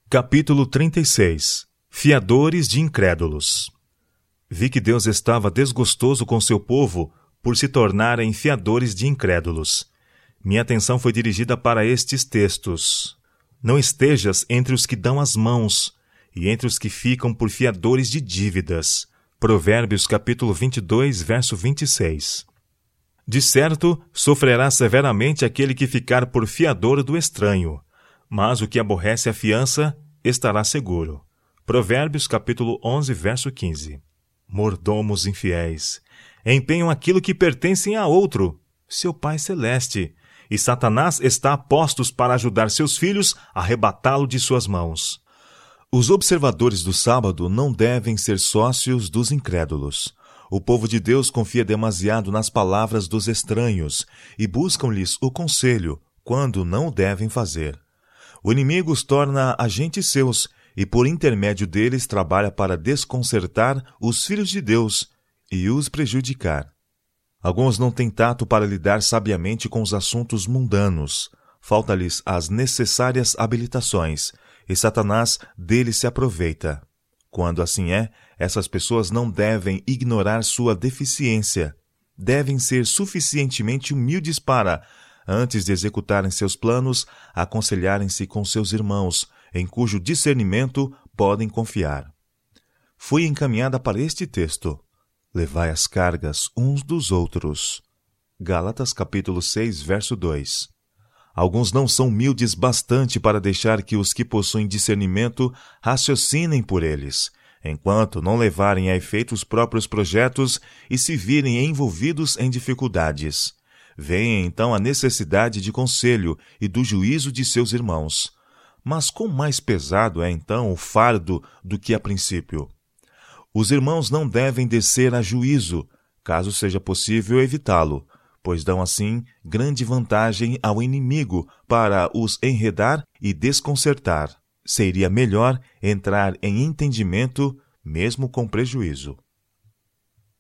Capítulo 36. Fiadores de incrédulos. Vi que Deus estava desgostoso com seu povo por se tornarem fiadores de incrédulos. Minha atenção foi dirigida para estes textos. Não estejas entre os que dão as mãos e entre os que ficam por fiadores de dívidas. Provérbios capítulo 22, verso 26. De certo, sofrerá severamente aquele que ficar por fiador do estranho, mas o que aborrece a fiança estará seguro. Provérbios capítulo 11, verso 15. Mordomos infiéis, empenham aquilo que pertencem a outro, seu Pai Celeste, e Satanás está a postos para ajudar seus filhos a arrebatá-lo de suas mãos. Os observadores do sábado não devem ser sócios dos incrédulos. O povo de Deus confia demasiado nas palavras dos estranhos e buscam-lhes o conselho quando não o devem fazer. O inimigo os torna agentes seus e, por intermédio deles, trabalha para desconcertar os filhos de Deus e os prejudicar. Alguns não têm tato para lidar sabiamente com os assuntos mundanos. Falta-lhes as necessárias habilitações, e Satanás deles se aproveita. Quando assim é, essas pessoas não devem ignorar sua deficiência. Devem ser suficientemente humildes para, antes de executarem seus planos, aconselharem-se com seus irmãos, em cujo discernimento podem confiar. Fui encaminhada para este texto. Levai as cargas uns dos outros. Gálatas capítulo 6, verso 2. Alguns não são humildes bastante para deixar que os que possuem discernimento raciocinem por eles, enquanto não levarem a efeito os próprios projetos e se virem envolvidos em dificuldades. Veem então a necessidade de conselho e do juízo de seus irmãos. Mas quão mais pesado é então o fardo do que a princípio? Os irmãos não devem descer a juízo, caso seja possível evitá-lo, pois dão assim grande vantagem ao inimigo para os enredar e desconcertar. Seria melhor entrar em entendimento, mesmo com prejuízo.